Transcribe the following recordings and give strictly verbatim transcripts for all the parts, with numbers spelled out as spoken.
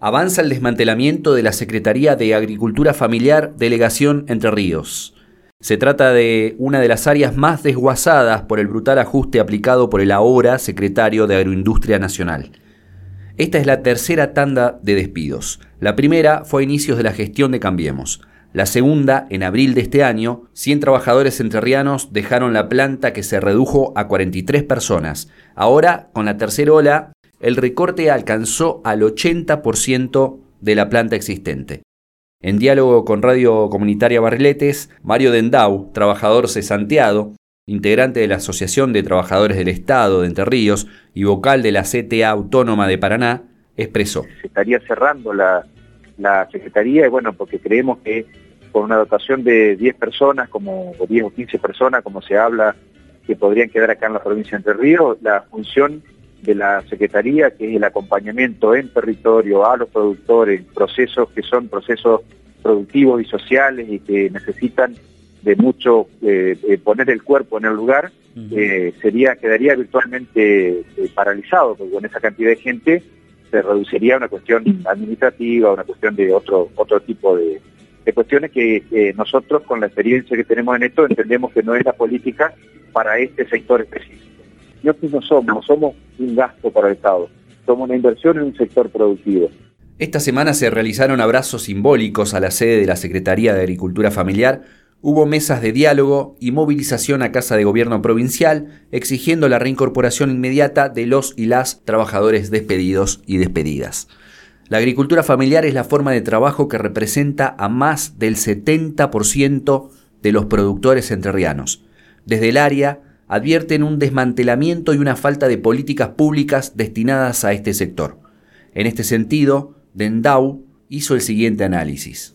Avanza el desmantelamiento de la Secretaría de Agricultura Familiar Delegación Entre Ríos. Se trata de una de las áreas más desguazadas por el brutal ajuste aplicado por el ahora secretario de Agroindustria Nacional. Esta es la tercera tanda de despidos. La primera fue a inicios de la gestión de Cambiemos. La segunda, en abril de este año, cien trabajadores entrerrianos dejaron la planta, que se redujo a cuarenta y tres personas. Ahora, con la tercera ola, el recorte alcanzó al ochenta por ciento de la planta existente. En diálogo con Radio Comunitaria Barriletes, Mario Dendau, trabajador cesanteado, integrante de la Asociación de Trabajadores del Estado de Entre Ríos y vocal de la C T A Autónoma de Paraná, expresó. Se estaría cerrando la, la Secretaría, y bueno, porque creemos que con una dotación de diez personas, como o diez o quince personas, como se habla, que podrían quedar acá en la provincia de Entre Ríos, la función de la Secretaría, que es el acompañamiento en territorio a los productores, procesos que son procesos productivos y sociales y que necesitan de mucho eh, eh, poner el cuerpo en el lugar, uh-huh. eh, sería quedaría virtualmente eh, paralizado, porque con esa cantidad de gente se reduciría a una cuestión administrativa, una cuestión de otro otro tipo de, de cuestiones que eh, nosotros, con la experiencia que tenemos en esto, entendemos que no es la política para este sector específico. Nosotros no somos, somos un gasto para el Estado, somos una inversión en un sector productivo. Esta semana se realizaron abrazos simbólicos a la sede de la Secretaría de Agricultura Familiar, hubo mesas de diálogo y movilización a Casa de Gobierno Provincial, exigiendo la reincorporación inmediata de los y las trabajadores despedidos y despedidas. La agricultura familiar es la forma de trabajo que representa a más del setenta por ciento de los productores entrerrianos. Desde el área advierten un desmantelamiento y una falta de políticas públicas destinadas a este sector. En este sentido, Dendau hizo el siguiente análisis.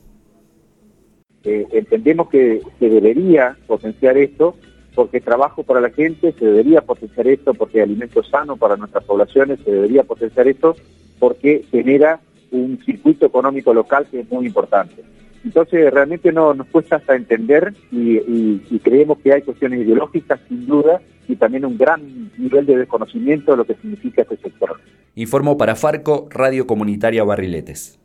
Eh, entendemos que se debería potenciar esto porque trabajo para la gente, se debería potenciar esto porque alimento sano para nuestras poblaciones, se debería potenciar esto porque genera un circuito económico local que es muy importante. Entonces realmente no nos cuesta hasta entender y, y, y creemos que hay cuestiones ideológicas sin duda y también un gran nivel de desconocimiento de lo que significa este sector. Informó para Farco, Radio Comunitaria Barriletes.